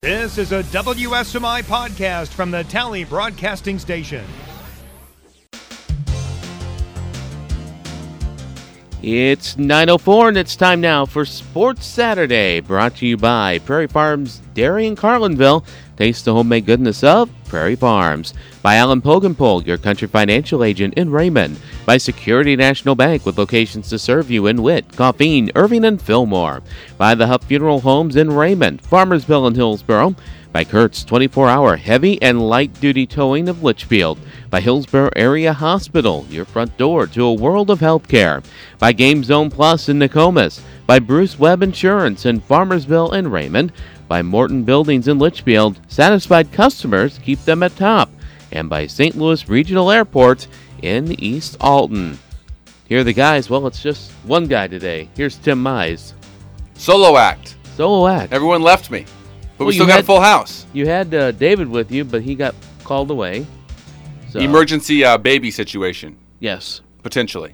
This is a WSMI podcast from the Tally Broadcasting Station. It's 9:04 and it's time now for Sports Saturday, brought to you by Prairie Farms Dairy in Carlinville. Taste the homemade goodness of Prairie Farms. By Alan Pogenpol, your country financial agent in Raymond. By Security National Bank, with locations to serve you in Witt, Coffeen, Irving, and Fillmore. By the Huff Funeral Homes in Raymond, Farmersville, and Hillsboro. By Kurt's 24-hour heavy and light-duty towing of Litchfield. By Hillsboro Area Hospital, your front door to a world of healthcare. By Game Zone Plus in Nokomis. By Bruce Webb Insurance in Farmersville and Raymond. By Morton Buildings in Litchfield, satisfied customers keep them at top. And by St. Louis Regional Airport in East Alton. Here are the guys. Well, it's just one guy today. Here's Tim Mize. Solo act. Everyone left me. But we still got a full house. You had David with you, but he got called away. So. Emergency baby situation. Yes. Potentially.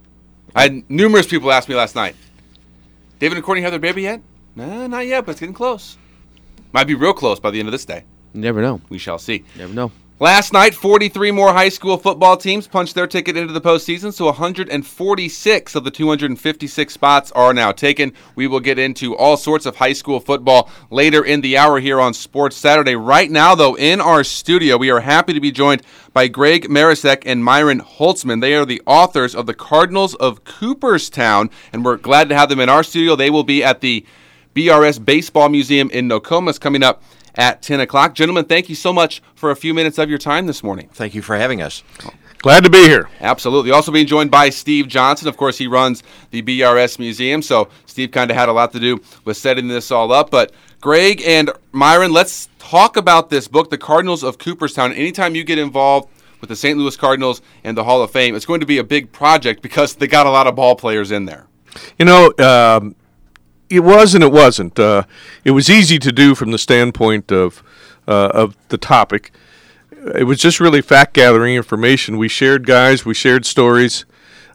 I had numerous people ask me last night, David and Courtney have their baby yet? No, not yet, but it's getting close. Might be real close by the end of this day. You never know. We shall see. Never know. Last night, 43 more high school football teams punched their ticket into the postseason, so 146 of the 256 spots are now taken. We will get into all sorts of high school football later in the hour here on Sports Saturday. Right now, though, in our studio, we are happy to be joined by Greg Marisek and Myron Holtzman. They are the authors of The Cardinals of Cooperstown, and we're glad to have them in our studio. They will be at the BRS Baseball Museum in Nokomis coming up at 10 o'clock. Gentlemen, thank you so much for a few minutes of your time this morning. Thank you for having us. Glad to be here. Absolutely. Also being joined by Steve Johnson. Of course, he runs the BRS Museum, so Steve kind of had a lot to do with setting this all up. But Greg and Myron, let's talk about this book, The Cardinals of Cooperstown. Anytime you get involved with the St. Louis Cardinals and the Hall of Fame, it's going to be a big project because they got a lot of ball players in there. You know, it was and it wasn't. It was easy to do from the standpoint of the topic. It was just really fact-gathering information. We shared guys, we shared stories,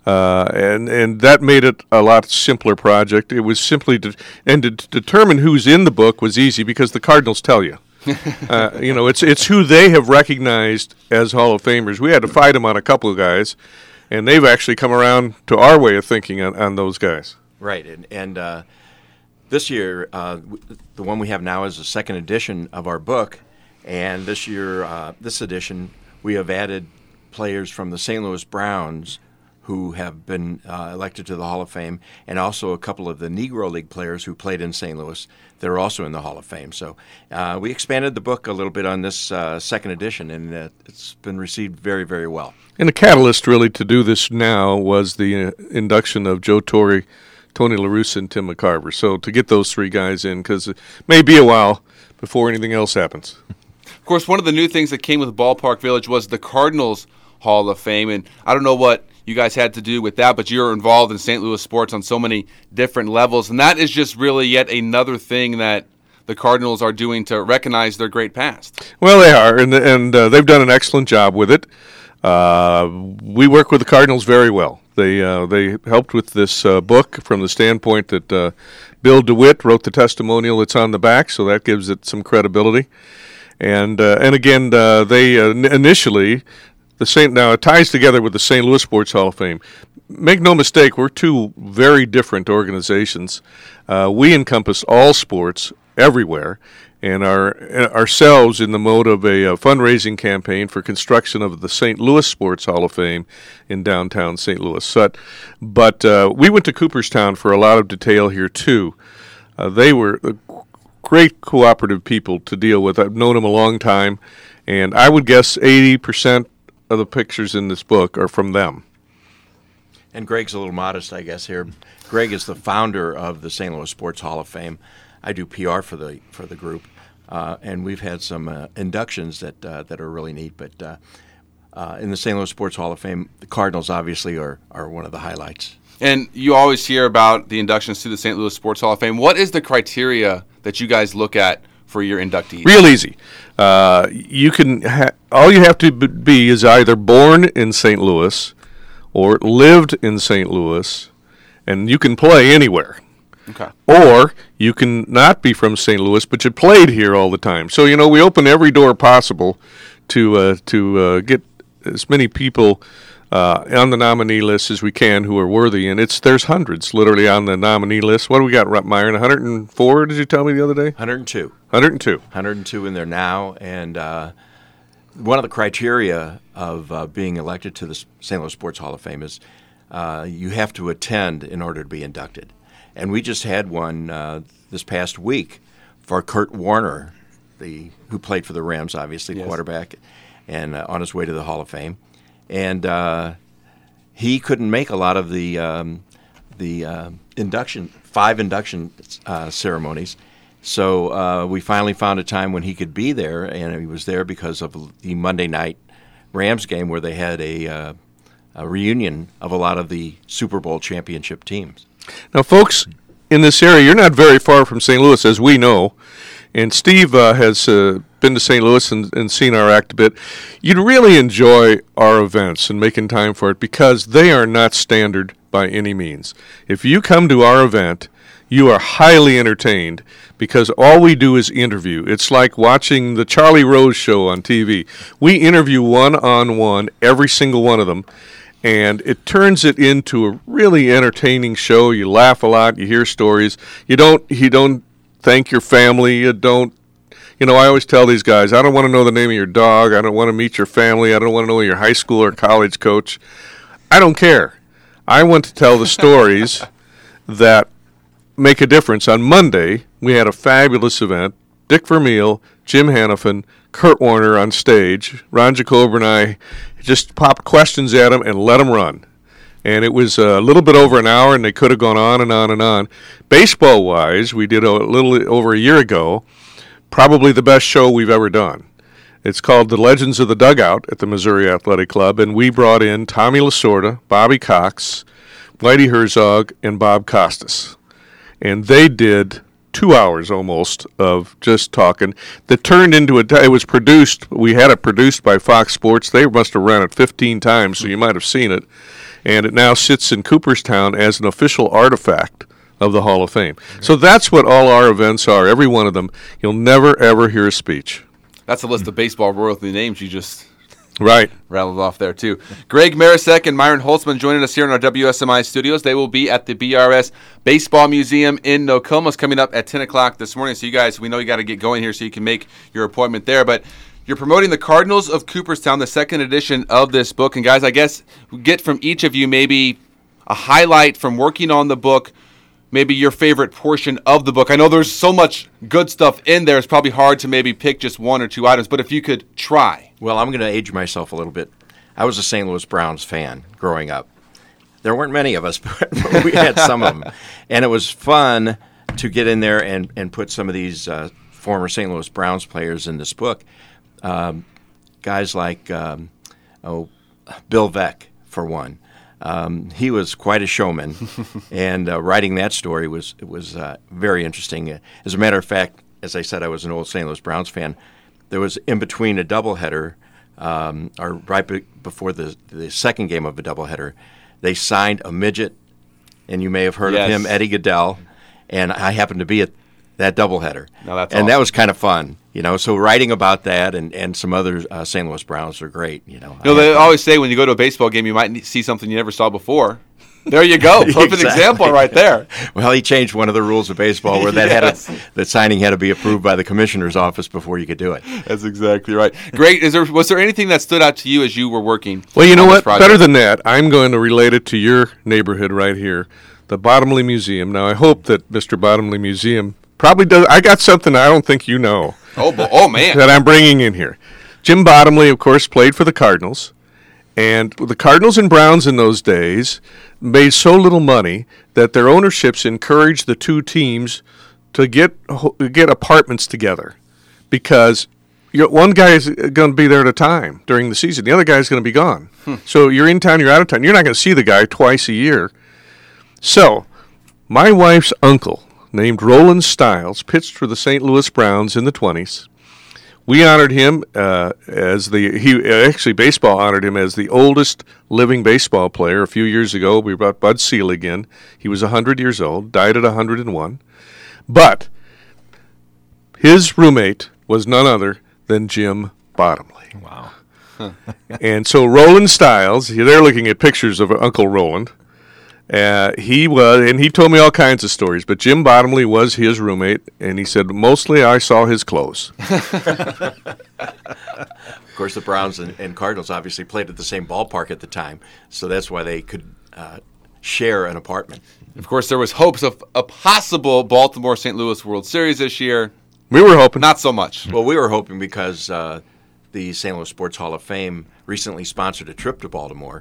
and that made it a lot simpler project. It was simply to determine who's in the book was easy because the Cardinals tell you. You know, it's who they have recognized as Hall of Famers. We had to fight them on a couple of guys, and they've actually come around to our way of thinking on those guys. Right, and this year, the one we have now is the second edition of our book, and this year, this edition, we have added players from the St. Louis Browns who have been elected to the Hall of Fame, and also a couple of the Negro League players who played in St. Louis. They're also in the Hall of Fame. So we expanded the book a little bit on this second edition, and it's been received very, very well. And the catalyst really to do this now was the induction of Joe Torre, Tony La Russa, and Tim McCarver. So to get those three guys in, because it may be a while before anything else happens. Of course, one of the new things that came with Ballpark Village was the Cardinals Hall of Fame, and I don't know what you guys had to do with that, but you're involved in St. Louis sports on so many different levels, and that is just really yet another thing that the Cardinals are doing to recognize their great past. Well, they are, and they've done an excellent job with it. We work with the Cardinals very well. They helped with this book from the standpoint that Bill DeWitt wrote the testimonial that's on the back, so that gives it some credibility. And again, they initially now it ties together with the St. Louis Sports Hall of Fame. Make no mistake, we're two very different organizations. We encompass all sports everywhere, and are ourselves in the mode of a fundraising campaign for construction of the St. Louis Sports Hall of Fame in downtown St. Louis. But we went to Cooperstown for a lot of detail here, too. They were great cooperative people to deal with. I've known them a long time, and I would guess 80% of the pictures in this book are from them. And Greg's a little modest, I guess, here. Greg is the founder of the St. Louis Sports Hall of Fame. I do PR for the group, and we've had some inductions that are really neat. But in the St. Louis Sports Hall of Fame, the Cardinals obviously are one of the highlights. And you always hear about the inductions to the St. Louis Sports Hall of Fame. What is the criteria that you guys look at for your inductees? Real easy. You can all you have to be is either born in St. Louis or lived in St. Louis, and you can play anywhere. Okay. Or you can not be from St. Louis, but you played here all the time. So, we open every door possible to get as many people on the nominee list as we can who are worthy. And there's hundreds literally on the nominee list. What do we got, Myron? 104, did you tell me the other day? 102. 102. 102 in there now. And one of the criteria of being elected to the St. Louis Sports Hall of Fame is you have to attend in order to be inducted. And we just had one this past week for Kurt Warner, who played for the Rams, obviously, yes. quarterback, and on his way to the Hall of Fame. And he couldn't make a lot of the five induction ceremonies. So we finally found a time when he could be there, and he was there because of the Monday night Rams game where they had a reunion of a lot of the Super Bowl championship teams. Now, folks, in this area, you're not very far from St. Louis, as we know, and Steve has been to St. Louis and seen our act a bit. You'd really enjoy our events and making time for it because they are not standard by any means. If you come to our event, you are highly entertained because all we do is interview. It's like watching the Charlie Rose show on TV. We interview one-on-one, every single one of them, and it turns it into a really entertaining show. You laugh a lot. You hear stories. You don't thank your family. You don't. I always tell these guys, I don't want to know the name of your dog. I don't want to meet your family. I don't want to know your high school or college coach. I don't care. I want to tell the stories that make a difference. On Monday, we had a fabulous event. Dick Vermeil, Jim Hanifin, Kurt Warner on stage. Ron Jacob and I just popped questions at them and let them run. And it was a little bit over an hour, and they could have gone on and on and on. Baseball-wise, we did a little over a year ago, probably the best show we've ever done. It's called The Legends of the Dugout at the Missouri Athletic Club, and we brought in Tommy Lasorda, Bobby Cox, Whitey Herzog, and Bob Costas. And they did 2 hours almost of just talking that turned into it was produced. We had it produced by Fox Sports. They must have run it 15 times, so you might have seen it. And it now sits in Cooperstown as an official artifact of the Hall of Fame. So that's what all our events are, every one of them. You'll never, ever hear a speech. That's a list of baseball royalty names you just right rattled off there, too. Greg Marisek and Myron Holtzman joining us here in our WSMI studios. They will be at the BRS Baseball Museum in Nokomis coming up at 10 o'clock this morning. So you guys, we know you got to get going here so you can make your appointment there. But you're promoting the Cardinals of Cooperstown, the second edition of this book. And, guys, I guess we get from each of you maybe a highlight from working on the book, maybe your favorite portion of the book. I know there's so much good stuff in there, it's probably hard to maybe pick just one or two items, but if you could try. Well, I'm going to age myself a little bit. I was a St. Louis Browns fan growing up. There weren't many of us, but we had some of them. And it was fun to get in there and put some of these former St. Louis Browns players in this book. Guys like Bill Veeck, for one. He was quite a showman, and writing that story was very interesting. As a matter of fact, as I said, I was an old St. Louis Browns fan. There was in between a doubleheader, or right before the second game of a doubleheader, they signed a midget, and you may have heard of him, Eddie Goodell, and I happened to be at that doubleheader. No, that's and awesome. That was kind of fun, So writing about that and some other St. Louis Browns are great, They always say when you go to a baseball game, you might see something you never saw before. There you go, perfect Exactly. example right there. Well, he changed one of the rules of baseball where that that signing had to be approved by the commissioner's office before you could do it. That's exactly right. Great. Was there anything that stood out to you as you were working? Well, you know on this what? project? Better than that, I'm going to relate it to your neighborhood right here, the Bottomley Museum. Now, I hope that Mr. Bottomley Museum probably does. I got something I don't think you know. Oh man. That I'm bringing in here. Jim Bottomley, of course, played for the Cardinals. And the Cardinals and Browns in those days made so little money that their ownerships encouraged the two teams to get apartments together because one guy is going to be there at a time during the season. The other guy is going to be gone. So you're in town, you're out of town. You're not going to see the guy twice a year. So my wife's uncle, named Roland Stiles, pitched for the St. Louis Browns in the 20s. we honored him baseball honored him as the oldest living baseball player. A few years ago, we brought Bud Selig in. He was 100 years old, died at 101. But his roommate was none other than Jim Bottomley. Wow. And so Roland Stiles, they're looking at pictures of Uncle Roland. He told me all kinds of stories, but Jim Bottomley was his roommate, and he said, mostly I saw his clothes. Of course, the Browns and Cardinals obviously played at the same ballpark at the time, so that's why they could share an apartment. Of course, there was hopes of a possible Baltimore-St. Louis World Series this year. We were hoping. Not so much. Well, we were hoping because the St. Louis Sports Hall of Fame recently sponsored a trip to Baltimore,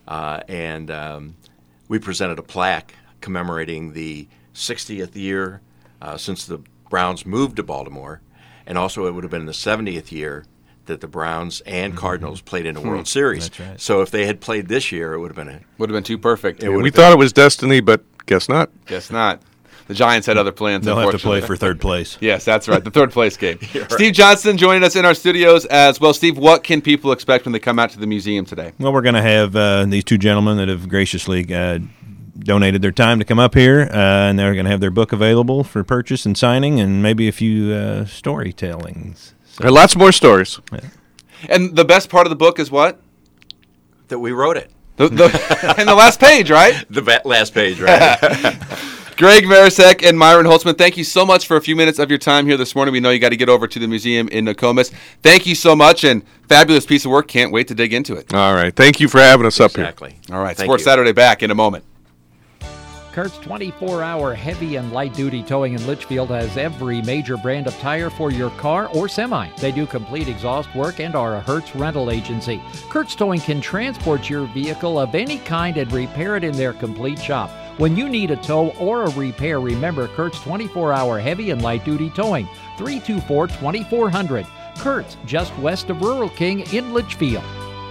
and we presented a plaque commemorating the 60th year since the Browns moved to Baltimore, and also it would have been the 70th year that the Browns and Cardinals played in a World Series. That's right. So if they had played this year, it would have been too perfect. We thought it was destiny, but guess not. Guess not. The Giants had other plans. They'll have to play for third place. Yes, that's right. The third place game. Right. Steve Johnston joining us in our studios as well. Steve, what can people expect when they come out to the museum today? Well, we're going to have these two gentlemen that have graciously donated their time to come up here, and they're going to have their book available for purchase and signing, and maybe a few storytellings. And lots more stories. Yeah. And the best part of the book is what? that we wrote it. And the last page, right? The last page, right? Greg Marusek and Myron Holtzman, thank you so much for a few minutes of your time here this morning. We know you got to get over to the museum in Nokomis. Thank you so much, and fabulous piece of work. Can't wait to dig into it. All right. Thank you for having us up here. Exactly. All right. Thank Sports you. Saturday back in a moment. Kurt's 24-hour heavy and light-duty towing in Litchfield has every major brand of tire for your car or semi. They do complete exhaust work and are a Hertz rental agency. Kurt's Towing can transport your vehicle of any kind and repair it in their complete shop. When you need a tow or a repair, remember Kurt's 24-hour heavy and light-duty towing, 324-2400. Kurt's, just west of Rural King in Litchfield.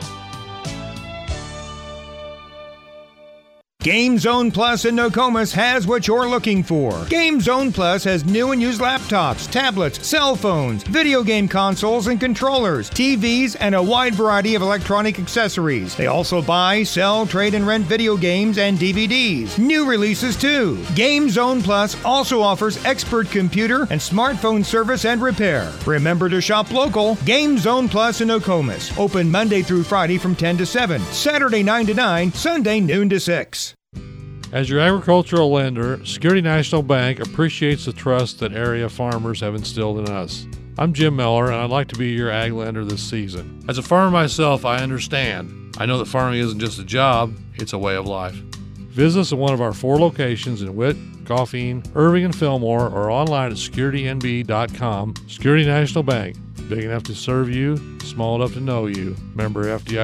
Game Zone Plus in Nokomis has what you're looking for. Game Zone Plus has new and used laptops, tablets, cell phones, video game consoles and controllers, TVs, and a wide variety of electronic accessories. They also buy, sell, trade, and rent video games and DVDs. New releases too. Game Zone Plus also offers expert computer and smartphone service and repair. Remember to shop local. Game Zone Plus in Nokomis. Open Monday through Friday from 10 to 7, Saturday 9 to 9, Sunday noon to 6. As your agricultural lender, Security National Bank appreciates the trust that area farmers have instilled in us. I'm Jim Miller, and I'd like to be your ag lender this season. As a farmer myself, I understand. I know that farming isn't just a job, it's a way of life. Visit us at one of our 4 locations in Witt, Coffeen, Irving, and Fillmore, or online at securitynb.com. Security National Bank, big enough to serve you, small enough to know you. Member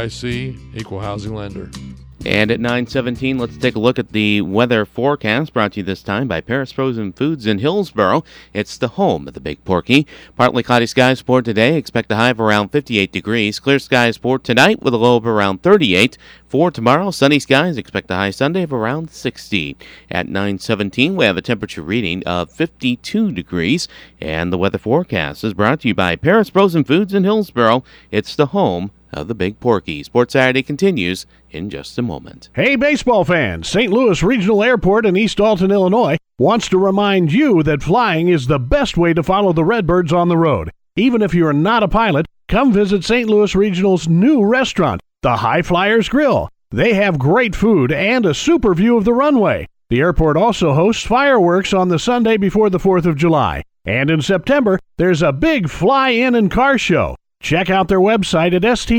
FDIC, Equal Housing Lender. And at 9:17, let's take a look at the weather forecast, brought to you this time by Paris Frozen Foods in Hillsboro. It's the home of the Big Porky. Partly cloudy skies for today. Expect a high of around 58 degrees. Clear skies for tonight with a low of around 38. For tomorrow, sunny skies. Expect a high Sunday of around 60. At 9:17, we have a temperature reading of 52 degrees. And the weather forecast is brought to you by Paris Frozen Foods in Hillsboro. It's the home of the Big Porky. Sports Saturday continues in just a moment. Hey, baseball fans! St. Louis Regional Airport in East Alton, Illinois wants to remind you that flying is the best way to follow the Redbirds on the road. Even if you're not a pilot, come visit St. Louis Regional's new restaurant, the High Flyers Grill. They have great food and a super view of the runway. The airport also hosts fireworks on the Sunday before the 4th of July. And in September, there's a big fly-in and car show. Check out their website at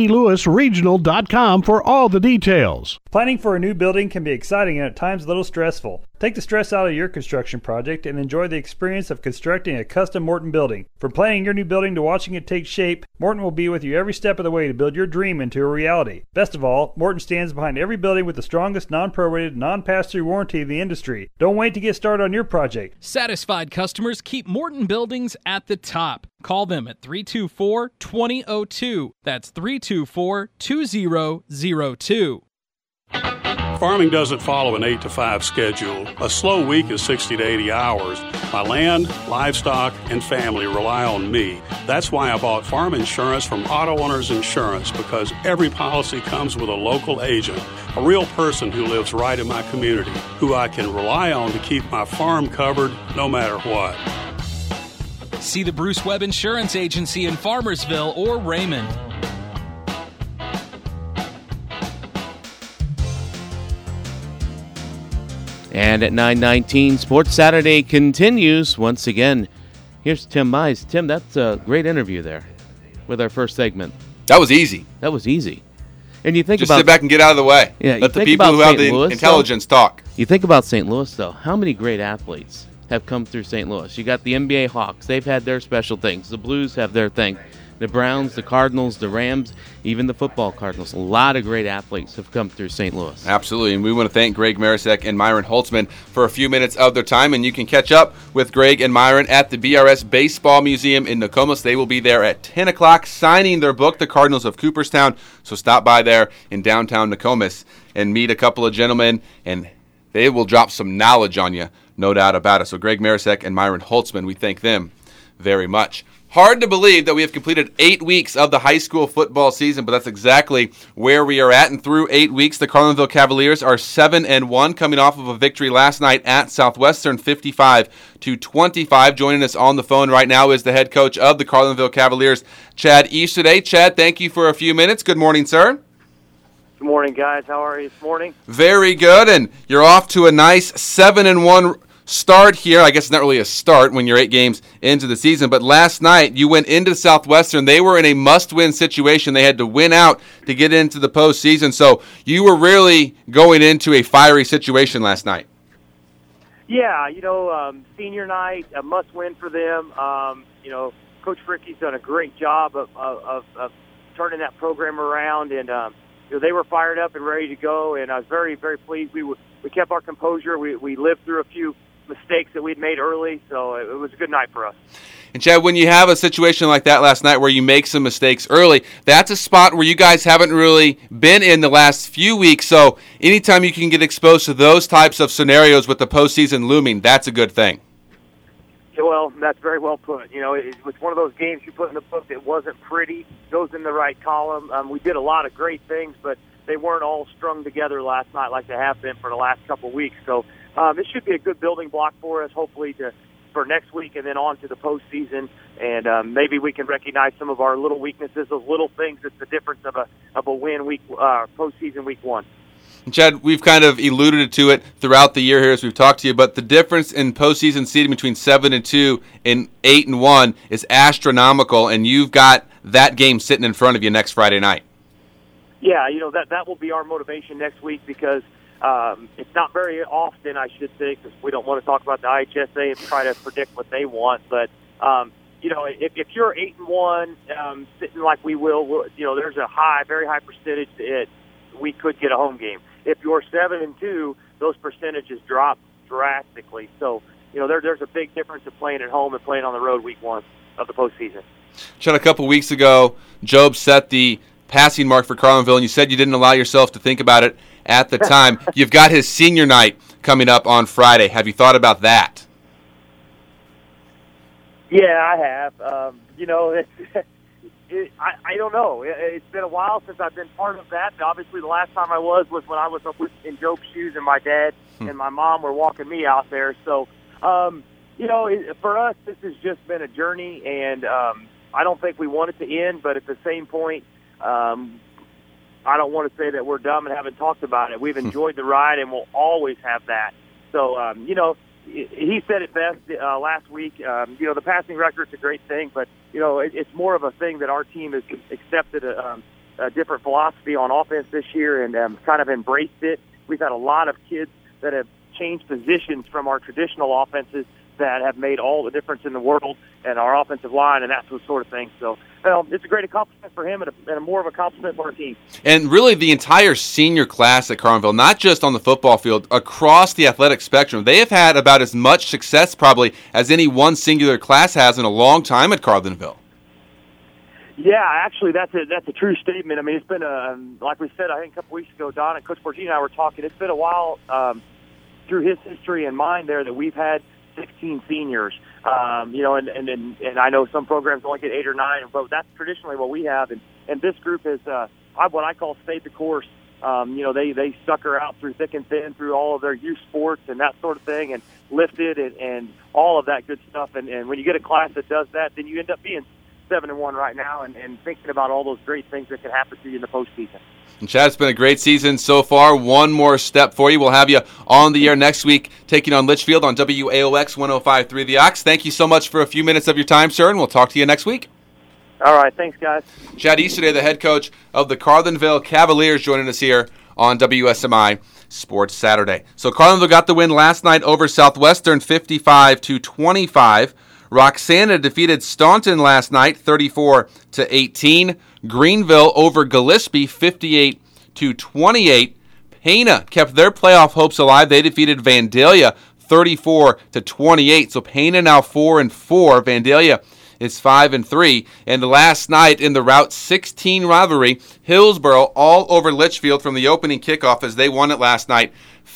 stlouisregional.com for all the details. Planning for a new building can be exciting and at times a little stressful. Take the stress out of your construction project and enjoy the experience of constructing a custom Morton building. From planning your new building to watching it take shape, Morton will be with you every step of the way to build your dream into a reality. Best of all, Morton stands behind every building with the strongest non-prorated, non-pass-through warranty in the industry. Don't wait to get started on your project. Satisfied customers keep Morton Buildings at the top. Call them at 324-2002. That's 324-2002. Farming doesn't follow an 8-to-5 schedule. A slow week is 60 to 80 hours. My land, livestock, and family rely on me. That's why I bought farm insurance from Auto Owners Insurance, because every policy comes with a local agent, a real person who lives right in my community, who I can rely on to keep my farm covered no matter what. See the Bruce Webb Insurance Agency in Farmersville or Raymond. And at 9:19, Sports Saturday continues. Once again, here's Tim Mize. Tim, that's a great interview there with our first segment. That was easy. That was easy. And you think Just about... sit back and get out of the way. Yeah, Let the people who have the intelligence talk. You think about St. Louis, though. How many great athletes have come through St. Louis? You got the NBA Hawks. They've had their special things. The Blues have their thing. The Browns, the Cardinals, the Rams, even the football Cardinals. A lot of great athletes have come through St. Louis. Absolutely, and we want to thank Greg Marisek and Myron Holtzman for a few minutes of their time, and you can catch up with Greg and Myron at the BRS Baseball Museum in Nokomis. They will be there at 10 o'clock signing their book, The Cardinals of Cooperstown, so stop by there in downtown Nokomis and meet a couple of gentlemen, and they will drop some knowledge on you, no doubt about it. So Greg Marisek and Myron Holtzman, we thank them very much. Hard to believe that we have completed 8 weeks of the high school football season, but that's exactly where we are at. And through 8 weeks, the Carlinville Cavaliers are 7-1, coming off of a victory last night at Southwestern, 55-25. Joining us on the phone right now is the head coach of the Carlinville Cavaliers, Chad Easterday. Chad, thank you for a few minutes. Good morning, sir. Good morning, guys. How are you this morning? Very good, and you're off to a nice 7-1 start here. I guess it's not really a start when you're 8 games into the season, but last night you went into Southwestern. They were in a must-win situation. They had to win out to get into the postseason, so you were really going into a fiery situation last night. Yeah, senior night, a must-win for them. Coach Fricke's done a great job of turning that program around, and they were fired up and ready to go, and I was very, very pleased. We kept our composure. We lived through a few mistakes that we'd made early, so it was a good night for us. And Chad, when you have a situation like that last night where you make some mistakes early, that's a spot where you guys haven't really been in the last few weeks, so anytime you can get exposed to those types of scenarios with the postseason looming, that's a good thing. Yeah, well, that's very well put. It was one of those games you put in the book that wasn't pretty, goes in the right column. We did a lot of great things, but they weren't all strung together last night like they have been for the last couple of weeks. So this should be a good building block for us, hopefully, for next week and then on to the postseason. And maybe we can recognize some of our little weaknesses, those little things that's the difference of a win week postseason week 1. And Chad, we've kind of alluded to it throughout the year here as we've talked to you, but the difference in postseason seeding between 7-2 and 8-1 is astronomical, and you've got that game sitting in front of you next Friday night. Yeah, that will be our motivation next week because it's not very often, I should say, because we don't want to talk about the IHSA and try to predict what they want. But, if you're 8-1, sitting like we will, there's a very high percentage that we could get a home game. If you're 7-2, those percentages drop drastically. So, there's a big difference of playing at home and playing on the road week 1 of the postseason. Chad, a couple weeks ago, Job set the passing mark for Carlinville, and you said you didn't allow yourself to think about it at the time. You've got his senior night coming up on Friday. Have you thought about that? Yeah, I have. I don't know. It's been a while since I've been part of that. Obviously, the last time I was when I was in Job's shoes and my dad and my mom were walking me out there. So, for us, this has just been a journey, and I don't think we want it to end. But at the same point, I don't want to say that we're dumb and haven't talked about it. We've enjoyed the ride, and we'll always have that. So, he said it best last week. The passing record's a great thing, but, it's more of a thing that our team has accepted a different philosophy on offense this year and kind of embraced it. We've had a lot of kids that have changed positions from our traditional offenses that have made all the difference in the world and our offensive line and that sort of thing. So, it's a great accomplishment for him and a more of a compliment for our team. And really the entire senior class at Carlinville, not just on the football field, across the athletic spectrum, they have had about as much success probably as any one singular class has in a long time at Carlinville. Yeah, actually, that's a true statement. I mean, it's been like we said, I think a couple weeks ago, Don and Coach Portini and I were talking. It's been a while through his history and mine there that we've had 16 seniors. And I know some programs only get 8 or 9, but that's traditionally what we have. And this group is what I call stayed the course. They sucker out through thick and thin through all of their youth sports and that sort of thing, and lifted and all of that good stuff. And when you get a class that does that, then you end up being 7-1 right now, and thinking about all those great things that can happen to you in the postseason. And Chad, it's been a great season so far. One more step for you. We'll have you on the air next week, taking on Litchfield on WAOX 105.3 The Ox. Thank you so much for a few minutes of your time, sir, and we'll talk to you next week. All right, thanks, guys. Chad Easterday, the head coach of the Carlinville Cavaliers, joining us here on WSMI Sports Saturday. So Carlinville got the win last night over Southwestern, 55-25. Roxana defeated Staunton last night, 34-18. Greenville over Gillespie, 58-28. Pana kept their playoff hopes alive. They defeated Vandalia, 34-28. So Pana now 4-4. Vandalia is 5-3. And last night in the Route 16 rivalry, Hillsboro all over Litchfield from the opening kickoff as they won it last night,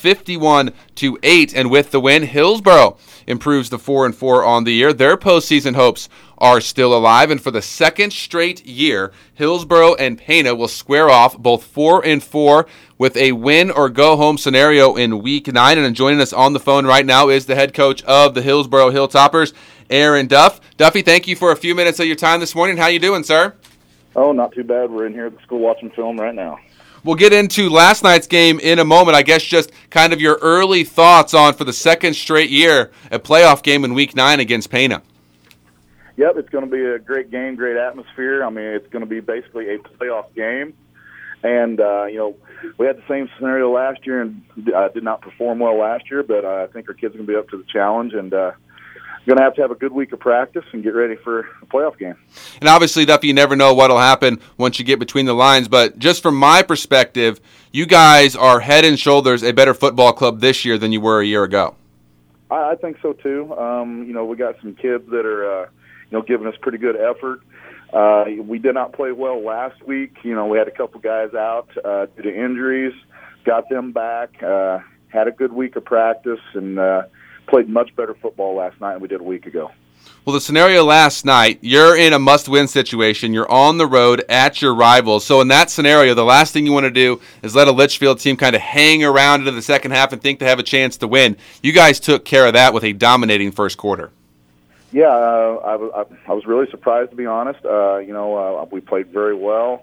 51-8. And with the win, Hillsboro improves to 4-4 on the year. Their postseason hopes are still alive, and for the second straight year, Hillsboro and Pana will square off, both 4-4, with a win or go home scenario in Week 9. And joining us on the phone right now is the head coach of the Hillsboro Hilltoppers, Aaron Duff. Duffy, thank you for a few minutes of your time this morning. How you doing, sir? Oh, not too bad. We're in here at the school watching film right now. We'll get into last night's game in a moment. I guess just kind of your early thoughts on, for the second straight year, a playoff game in Week 9 against Pana. Yep, it's going to be a great game, great atmosphere. I mean, it's going to be basically a playoff game. And, we had the same scenario last year and did not perform well last year, but I think our kids are going to be up to the challenge, and going to have a good week of practice and get ready for a playoff game. And obviously, Duffy, you never know what will happen once you get between the lines, but just from my perspective, you guys are head and shoulders a better football club this year than you were a year ago. I think so, too. We got some kids that are, giving us pretty good effort. We did not play well last week. We had a couple guys out due to injuries, got them back, had a good week of practice, and played much better football last night than we did a week ago. Well, the scenario last night, you're in a must-win situation. You're on the road at your rivals. So in that scenario, the last thing you want to do is let a Litchfield team kind of hang around into the second half and think they have a chance to win. You guys took care of that with a dominating first quarter. Yeah, I was really surprised, to be honest. We played very well.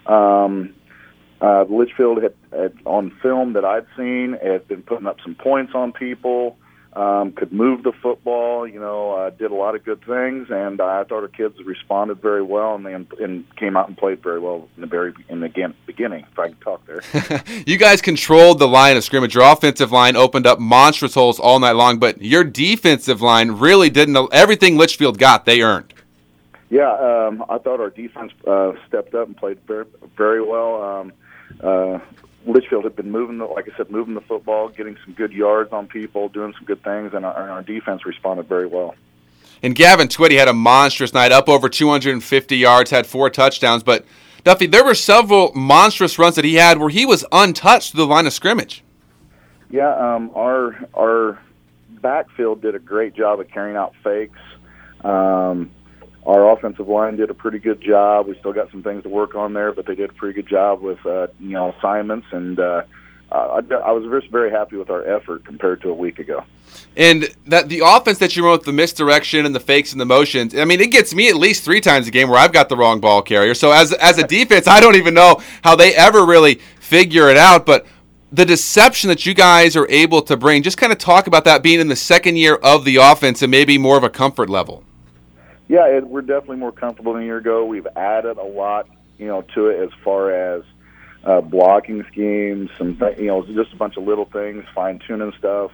Litchfield had on film that I'd seen, had been putting up some points on people. Could move the football, did a lot of good things, and I thought our kids responded very well, and came out and played very well in the beginning, if I can talk there. You guys controlled the line of scrimmage. Your offensive line opened up monstrous holes all night long, but your defensive line really didn't. Everything Litchfield got, they earned. Yeah, I thought our defense stepped up and played very, very well. Litchfield had been moving the football, getting some good yards on people, doing some good things, and our defense responded very well. And Gavin Twitty had a monstrous night, up over 250 yards, had 4 touchdowns. But, Duffy, there were several monstrous runs that he had where he was untouched to the line of scrimmage. Yeah, our backfield did a great job of carrying out fakes. Our offensive line did a pretty good job. We still got some things to work on there, but they did a pretty good job with assignments, and I was just very happy with our effort compared to a week ago. And that the offense that you run with the misdirection and the fakes and the motions, I mean, it gets me at least 3 times a game where I've got the wrong ball carrier. So as a defense, I don't even know how they ever really figure it out, but the deception that you guys are able to bring, just kind of talk about that being in the second year of the offense and maybe more of a comfort level. Yeah, we're definitely more comfortable than a year ago. We've added a lot, to it as far as blocking schemes, some just a bunch of little things, fine-tuning stuff.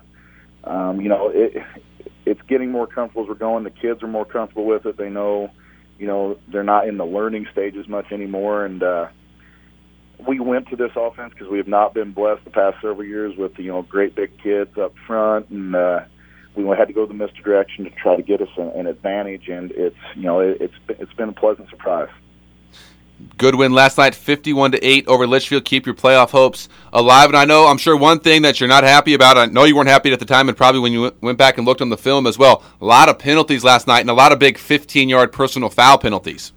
It's getting more comfortable as we're going. The kids are more comfortable with it. They know, they're not in the learning stage as much anymore. And we went to this offense because we have not been blessed the past several years with, great big kids up front and we had to go the misdirection to try to get us an advantage, and it's been a pleasant surprise. Good win last night, 51-8 over Litchfield. Keep your playoff hopes alive. And I'm sure one thing that you're not happy about, I know you weren't happy at the time, and probably when you went back and looked on the film as well, a lot of penalties last night and a lot of big 15-yard personal foul penalties.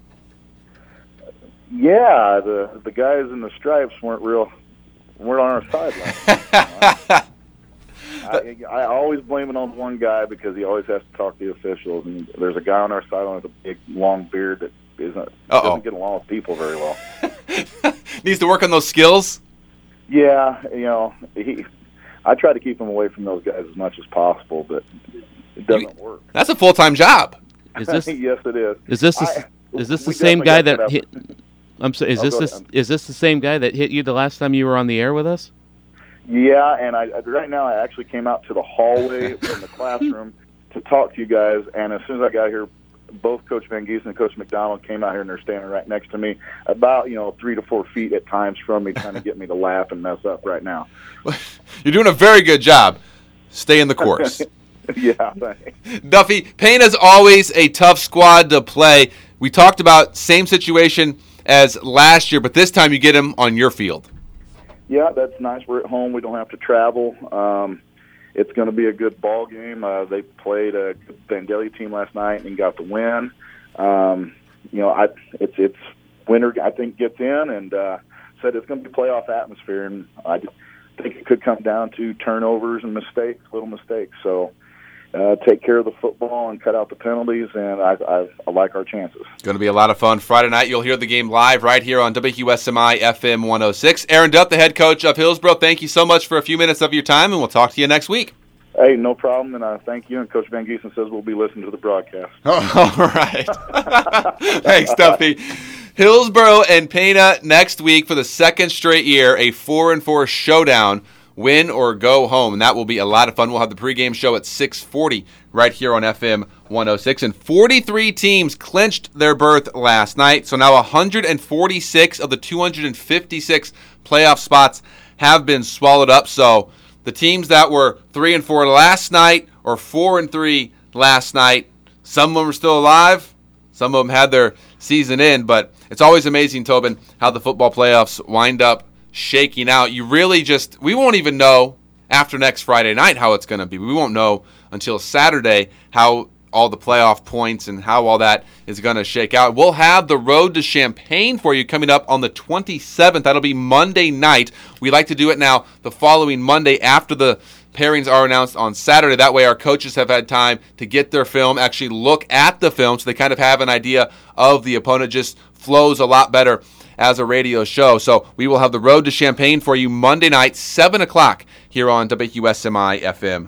Yeah, the guys in the stripes weren't on our side last night. I always blame it on one guy because he always has to talk to the officials, and there's a guy on our sideline with a big, long beard that doesn't get along with people very well. Needs to work on those skills? Yeah, I try to keep him away from those guys as much as possible, but it doesn't work. That's a full-time job. Is this? Yes, it is. Is this the same guy that hit? I'm sorry. Is this the same guy that hit you the last time you were on the air with us? Yeah, and right now I actually came out to the hallway from the classroom to talk to you guys, and as soon as I got here, both Coach Van Giesen and Coach McDonald came out here, and they're standing right next to me, about 3 to 4 feet at times from me, trying to get me to laugh and mess up right now. You're doing a very good job. Stay in the course. Yeah, thanks. Duffy, Pena's always a tough squad to play. We talked about same situation as last year, but this time you get him on your field. Yeah, that's nice. We're at home. We don't have to travel. It's going to be a good ball game. They played a good Vandalia team last night and got the win. It's winner, I think, gets in, and said it's going to be playoff atmosphere, and I think it could come down to turnovers and little mistakes. So take care of the football and cut out the penalties, and I like our chances. It's going to be a lot of fun. Friday night, you'll hear the game live right here on WQSMI FM 106. Aaron Dutt, the head coach of Hillsboro, thank you so much for a few minutes of your time, and we'll talk to you next week. Hey, no problem, and thank you. And Coach Van Giesen says we'll be listening to the broadcast. Oh, all right. Thanks, Duffy. Hillsboro and Pena next week for the second straight year, a 4-4 showdown. Win or go home, and that will be a lot of fun. We'll have the pregame show at 6:40 right here on FM 106. And 43 teams clinched their berth last night, so now 146 of the 256 playoff spots have been swallowed up. So the teams that were 3-4 last night or 4-3 last night, some of them are still alive, some of them had their season in, but it's always amazing, Tobin, how the football playoffs wind up shaking out. We won't even know after next Friday night how it's going to be. We won't know until Saturday how all the playoff points and how all that is going to shake out. We'll have the Road to Champaign for you coming up on the 27th. That'll be Monday night. We like to do it now the following Monday after the pairings are announced on Saturday. That way our coaches have had time to get their film, actually look at the film, so they kind of have an idea of the opponent. Just flows a lot better as a radio show. So we will have the Road to Champaign for you Monday night, 7 o'clock here on WQSMI FM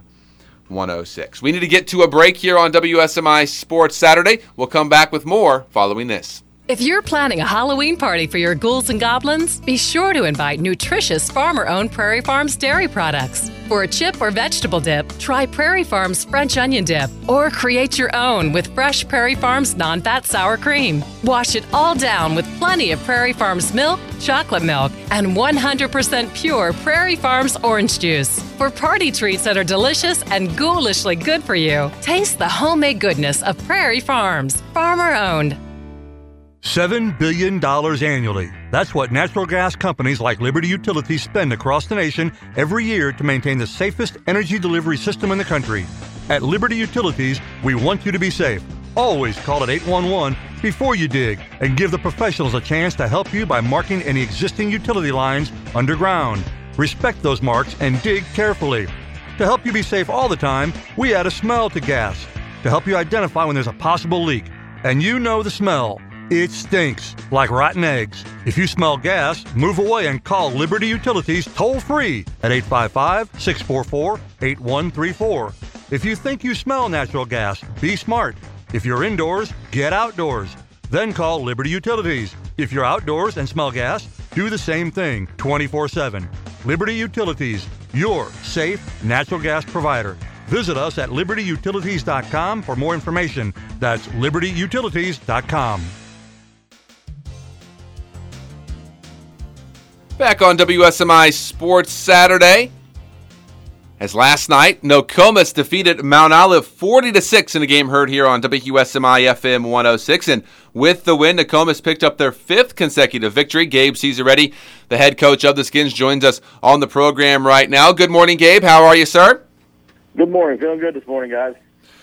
106. We need to get to a break here on WSMI Sports Saturday. We'll come back with more following this. If you're planning a Halloween party for your ghouls and goblins, be sure to invite nutritious farmer-owned Prairie Farms dairy products. For a chip or vegetable dip, try Prairie Farms French onion dip, or create your own with fresh Prairie Farms non-fat sour cream. Wash it all down with plenty of Prairie Farms milk, chocolate milk, and 100% pure Prairie Farms orange juice. For party treats that are delicious and ghoulishly good for you, taste the homemade goodness of Prairie Farms, farmer-owned. $7 billion annually. That's what natural gas companies like Liberty Utilities spend across the nation every year to maintain the safest energy delivery system in the country. At Liberty Utilities, we want you to be safe. Always call at 811 before you dig and give the professionals a chance to help you by marking any existing utility lines underground. Respect those marks and dig carefully. To help you be safe all the time, we add a smell to gas to help you identify when there's a possible leak. And you know the smell. It stinks, like rotten eggs. If you smell gas, move away and call Liberty Utilities toll-free at 855-644-8134. If you think you smell natural gas, be smart. If you're indoors, get outdoors. Then call Liberty Utilities. If you're outdoors and smell gas, do the same thing 24/7. Liberty Utilities, your safe natural gas provider. Visit us at libertyutilities.com for more information. That's libertyutilities.com. Back on WSMI Sports Saturday. As last night, Nokomis defeated Mount Olive 40-6 in a game heard here on WQSMI FM 106. And with the win, Nokomis picked up their 5th consecutive victory. Gabe Cesaretti, the head coach of the Skins, joins us on the program right now. Good morning, Gabe. How are you, sir? Good morning. Feeling good this morning, guys.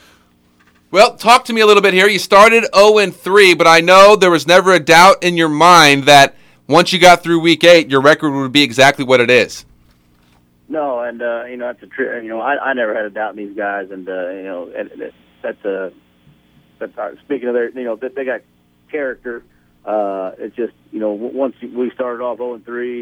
Well, talk to me a little bit here. You started 0-3, but I know there was never a doubt in your mind that once you got through Week 8, your record would be exactly what it is. No, and that's I never had a doubt in these guys, and that's speaking of their, they got character. It's just, once we started off 0-3,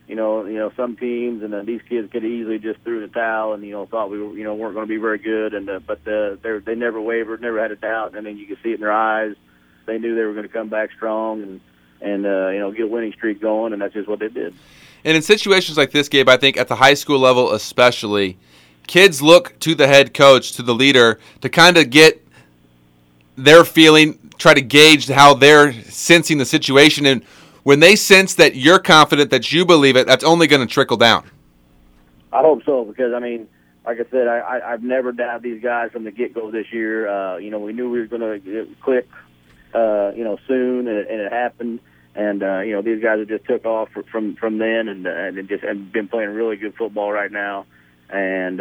some teams and these kids could easily just threw the towel and thought we were, weren't going to be very good, and but they never wavered, never had a doubt, and then you could see it in their eyes. They knew they were going to come back strong and get a winning streak going, and that's just what they did. And in situations like this, Gabe, I think at the high school level especially, kids look to the head coach, to the leader, to kind of get their feeling, try to gauge how they're sensing the situation. And when they sense that you're confident, that you believe it, that's only going to trickle down. I hope so, because, like I said, I've never doubted these guys from the get-go this year. We knew we were going to click, soon, and it happened. And these guys have just took off from then, and just have been playing really good football right now. And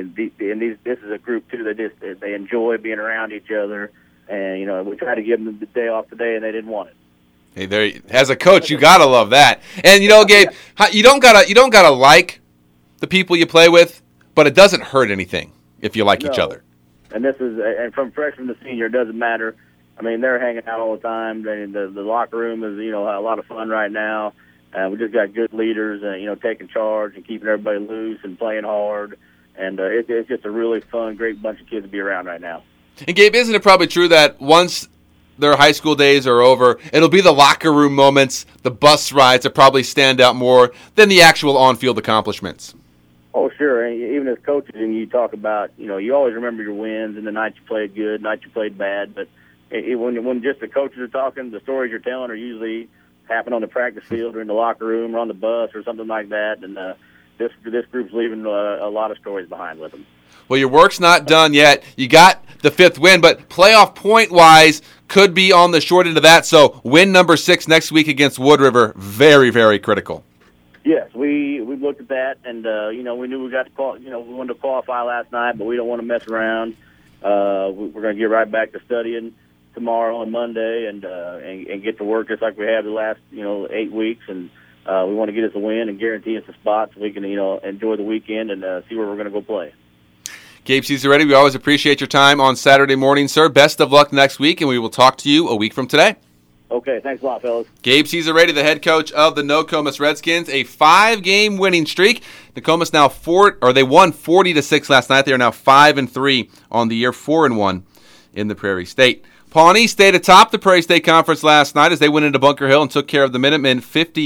this is a group too that they enjoy being around each other. And we tried to give them the day off today, and they didn't want it. Hey, there, as a coach, you gotta love that. And Gabe, you don't gotta like the people you play with, but it doesn't hurt anything if you like each other. And and from freshman to senior, it doesn't matter. They're hanging out all the time. The locker room is, a lot of fun right now. We just got good leaders, taking charge and keeping everybody loose and playing hard. And it's just a really fun, great bunch of kids to be around right now. And Gabe, isn't it probably true that once their high school days are over, it'll be the locker room moments, the bus rides that probably stand out more than the actual on-field accomplishments? Oh, sure. And even as coaches, and you talk about, you always remember your wins and the night you played good, night you played bad, but when just the coaches are talking, the stories you're telling are usually happen on the practice field or in the locker room or on the bus or something like that. And this group's leaving a lot of stories behind with them. Well, your work's not done yet. You got the 5th win, but playoff point-wise could be on the short end of that. So win number 6 next week against Wood River, very, very critical. Yes, we looked at that, and we knew we got to we wanted to qualify last night, but we don't want to mess around. We're going to get right back to studying tomorrow and Monday and get to work just like we have the last 8 weeks, and we want to get us a win and guarantee us a spot so we can enjoy the weekend and see where we're going to go play. Gabe Cesaretti, we always appreciate your time on Saturday morning, sir. Best of luck next week, and we will talk to you a week from today. Okay, thanks a lot, fellas. Gabe Cesaretti, the head coach of the Nokomis Redskins, a 5-game winning streak. Nokomis now they won 40-6 last night. They are now 5-3 on the year, 4-1 in the Prairie State. Pawnee stayed atop the Prairie State Conference last night as they went into Bunker Hill and took care of the Minutemen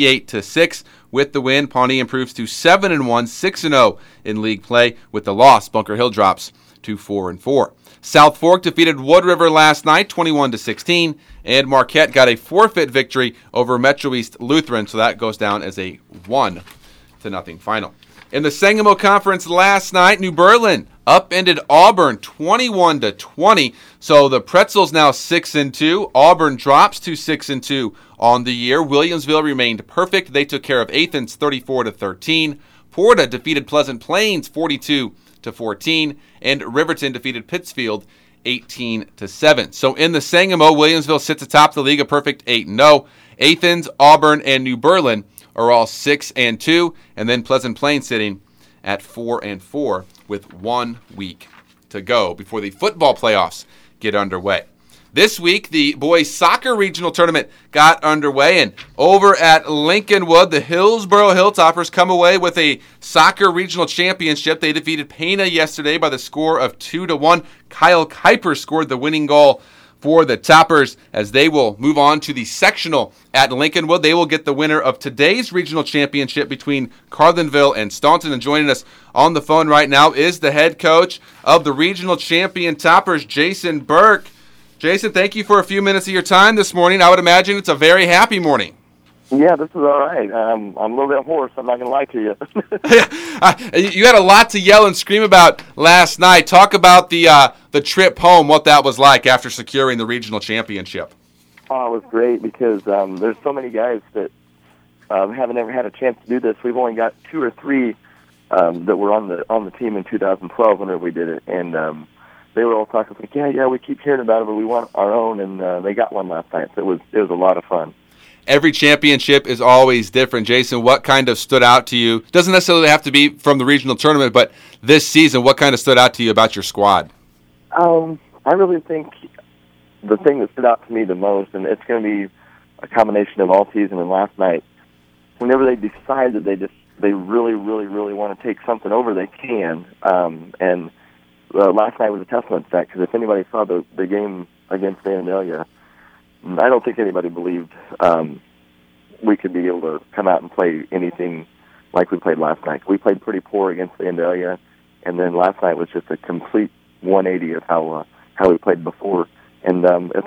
58-6. With the win, Pawnee improves to 7-1, 6-0 in league play. With the loss, Bunker Hill drops to 4-4. South Fork defeated Wood River last night, 21-16, and Marquette got a forfeit victory over Metro East Lutheran, so that goes down as a 1-0 final. In the Sangamo Conference last night, New Berlin upended Auburn 21-20. So the Pretzels now 6-2. Auburn drops to 6-2 on the year. Williamsville remained perfect. They took care of Athens 34-13. Porta defeated Pleasant Plains 42-14, and Riverton defeated Pittsfield 18-7. So in the Sangamo, Williamsville sits atop the league, a perfect 8-0. Athens, Auburn, and New Berlin are all 6-2, and then Pleasant Plains sitting at 4-4 with 1 week to go before the football playoffs get underway. This week, the boys soccer regional tournament got underway, and over at Lincolnwood, the Hillsboro Hilltoppers come away with a soccer regional championship. They defeated Pana yesterday by the score of 2-1. Kyle Kuiper scored the winning goal for the Toppers as they will move on to the sectional at Lincolnwood. They will get the winner of today's regional championship between Carlinville and Staunton. And joining us on the phone right now is the head coach of the regional champion Toppers, Jason Burke. Jason, thank you for a few minutes of your time this morning. I would imagine it's a very happy morning. Yeah, this is all right. I'm a little bit hoarse. I'm not going to lie to you. You had a lot to yell and scream about last night. Talk about the trip home, what that was like after securing the regional championship. Oh, it was great because there's so many guys that haven't ever had a chance to do this. We've only got 2 or 3 that were on the team in 2012 whenever we did it, and they were all talking like, yeah, we keep hearing about it, but we want our own, and they got one last night. So it was a lot of fun. Every championship is always different. Jason, what kind of stood out to you? Doesn't necessarily have to be from the regional tournament, but this season, what kind of stood out to you about your squad? I really think the thing that stood out to me the most, and it's going to be a combination of all season and last night, whenever they decide that they really, really, really want to take something over, they can. And last night was a testament to that, because if anybody saw the game against Vandalia, I don't think anybody believed we could be able to come out and play anything like we played last night. We played pretty poor against Vandalia, and then last night was just a complete 180 of how we played before. And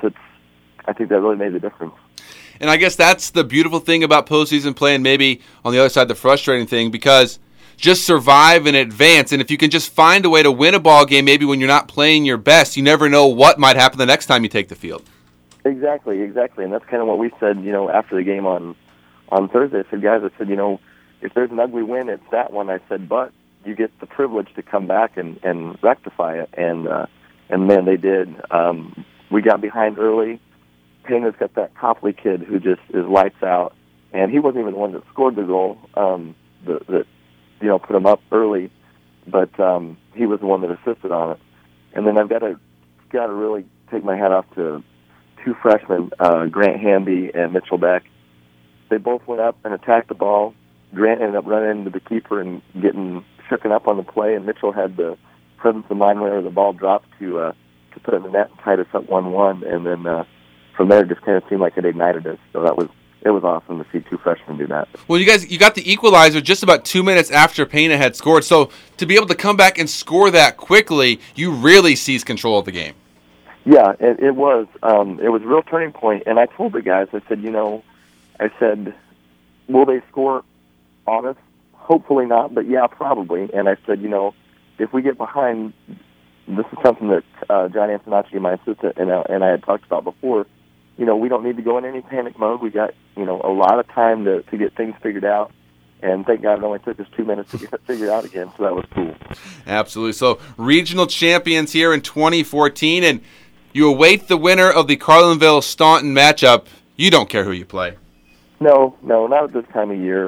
I think that really made the difference. And I guess that's the beautiful thing about postseason play, and maybe on the other side the frustrating thing, because just survive and advance. And if you can just find a way to win a ball game, maybe when you're not playing your best, you never know what might happen the next time you take the field. Exactly. And that's kind of what we said, after the game on Thursday. I said, guys, if there's an ugly win, it's that one. I said, but you get the privilege to come back and rectify it. And man, they did. We got behind early. Payne's got that Copley kid who just is lights out. And he wasn't even the one that scored the goal that put him up early. But he was the one that assisted on it. And then I've got to really take my hat off to 2 freshmen, Grant Hamby and Mitchell Beck. They both went up and attacked the ball. Grant ended up running into the keeper and getting shooken up on the play, and Mitchell had the presence of mind whenever the ball dropped to put it in the net and tied us up 1-1. And then from there, it just kind of seemed like it ignited us. So it was awesome to see 2 freshmen do that. Well, you got the equalizer just about 2 minutes after Pena had scored. So to be able to come back and score that quickly, you really seized control of the game. Yeah, it was. It was a real turning point. And I told the guys, I said, will they score on us? Hopefully not, but yeah, probably. And I said, if we get behind, this is something that John Antonacci, my assistant, and I had talked about before. We don't need to go in any panic mode. We got, a lot of time to get things figured out. And thank God it only took us 2 minutes to get it figured out again, so that was cool. Absolutely. So regional champions here in 2014, and you await the winner of the Carlinville-Staunton matchup. You don't care who you play. No, not at this time of year.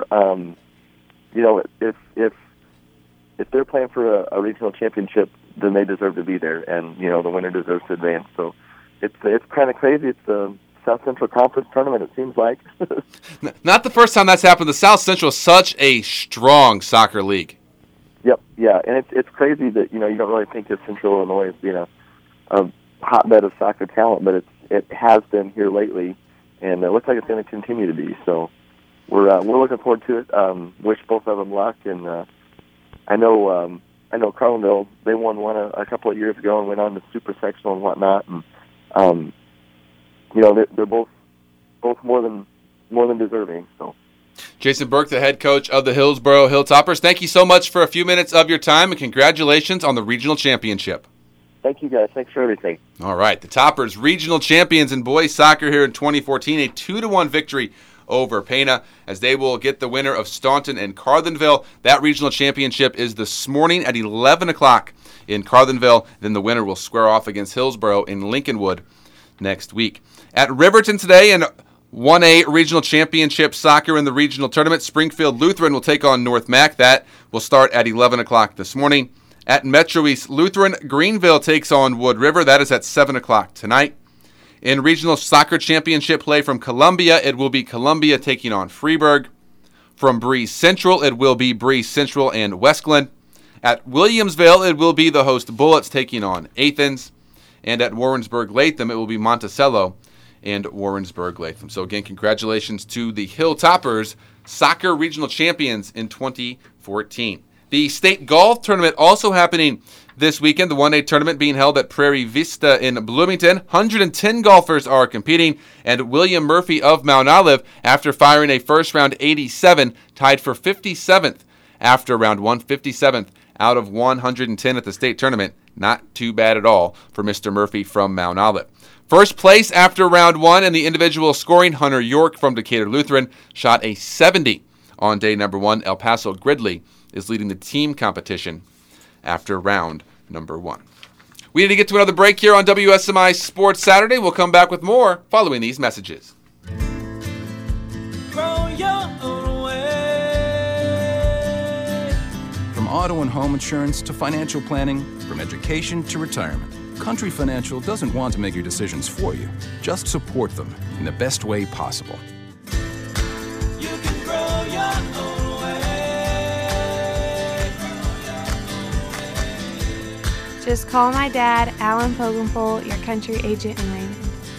If they're playing for a regional championship, then they deserve to be there, and the winner deserves to advance. So it's kind of crazy. It's the South Central Conference tournament, it seems like. Not the first time that's happened. The South Central is such a strong soccer league. Yep, yeah, and it's crazy that you don't really think of Central Illinois as being a hotbed of soccer talent, but it has been here lately, and it looks like it's going to continue to be. So we're looking forward to it. Wish both of them luck, and I know Carlinville, they won one a couple of years ago and went on to super sectional and whatnot, and they're both more than deserving. So. Jason Burke, the head coach of the Hillsboro Hilltoppers, thank you so much for a few minutes of your time, and congratulations on the regional championship. Thank you, guys. Thanks for everything. All right, the Toppers, regional champions in boys soccer here in 2014, a 2-1 victory over Pena, as they will get the winner of Staunton and Carlinville. That regional championship is this morning at 11 o'clock in Carlinville. Then the winner will square off against Hillsboro in Lincolnwood next week. At Riverton today, in 1A regional championship soccer in the regional tournament, Springfield Lutheran will take on North Mac. That will start at 11 o'clock this morning. At Metro East Lutheran, Greenville takes on Wood River. That is at 7 o'clock tonight. In regional soccer championship play from Columbia, it will be Columbia taking on Freeburg. From Breeze Central, it will be Breeze Central and Westglen. At Williamsville, it will be the host Bullets taking on Athens. And at Warrensburg-Latham, it will be Monticello and Warrensburg-Latham. So again, congratulations to the Hilltoppers, soccer regional champions in 2014. The state golf tournament also happening this weekend. The one-day tournament being held at Prairie Vista in Bloomington. 110 golfers are competing, and William Murphy of Mount Olive, after firing a first-round 87, tied for 57th after round 157th out of 110 at the state tournament. Not too bad at all for Mr. Murphy from Mount Olive. First place after round 1 in the individual scoring, Hunter York from Decatur Lutheran shot a 70 on day number 1. El Paso Gridley is leading the team competition after round number 1. We need to get to another break here on WSMI Sports Saturday. We'll come back with more following these messages. Grow your own way. From auto and home insurance to financial planning, from education to retirement, Country Financial doesn't want to make your decisions for you. Just support them in the best way possible. You can grow your own way. Just call my dad, Alan Pogenpole, your country agent in Raymond.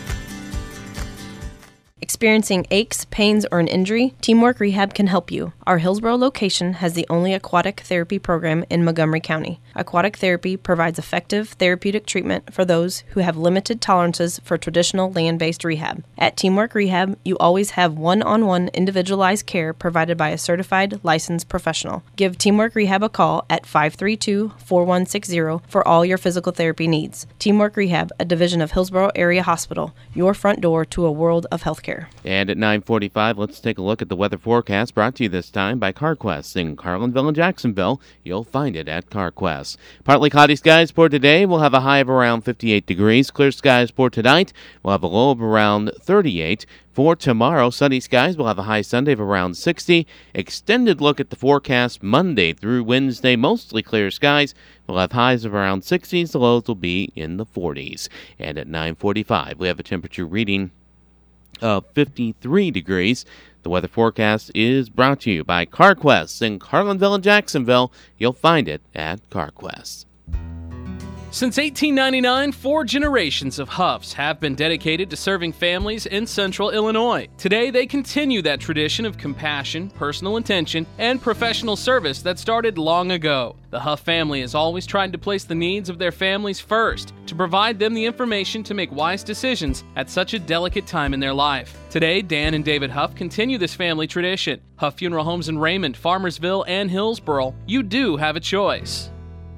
Experiencing aches, pains, or an injury? Teamwork Rehab can help you. Our Hillsboro location has the only aquatic therapy program in Montgomery County. Aquatic therapy provides effective therapeutic treatment for those who have limited tolerances for traditional land-based rehab. At Teamwork Rehab, you always have one-on-one individualized care provided by a certified licensed professional. Give Teamwork Rehab a call at 532-4160 for all your physical therapy needs. Teamwork Rehab, a division of Hillsboro Area Hospital, your front door to a world of healthcare. And at 9:45, let's take a look at the weather forecast, brought to you this time by CarQuest in Carlinville and Jacksonville. You'll find it at CarQuest. Partly cloudy skies for today. We'll have a high of around 58 degrees. Clear skies for tonight. We'll have a low of around 38. For tomorrow, sunny skies. We'll have a high Sunday of around 60. Extended look at the forecast Monday through Wednesday. Mostly clear skies. We'll have highs of around 60s. The lows will be in the 40s. And at 9:45, we have a temperature reading of 53 degrees. The weather forecast is brought to you by CarQuest in Carlinville and Jacksonville. You'll find it at CarQuest. Since 1899, 4 generations of Huffs have been dedicated to serving families in central Illinois. Today, they continue that tradition of compassion, personal attention, and professional service that started long ago. The Huff family has always tried to place the needs of their families first, to provide them the information to make wise decisions at such a delicate time in their life. Today, Dan and David Huff continue this family tradition. Huff Funeral Homes in Raymond, Farmersville, and Hillsboro. You do have a choice.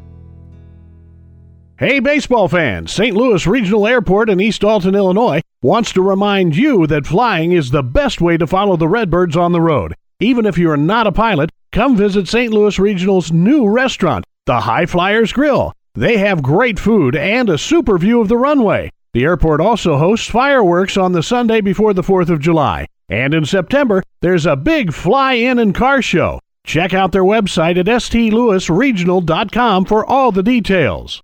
Hey baseball fans, St. Louis Regional Airport in East Alton, Illinois wants to remind you that flying is the best way to follow the Redbirds on the road. Even if you're not a pilot, come visit St. Louis Regional's new restaurant, the High Flyers Grill. They have great food and a super view of the runway. The airport also hosts fireworks on the Sunday before the 4th of July. And in September, there's a big fly-in and car show. Check out their website at stlouisregional.com for all the details.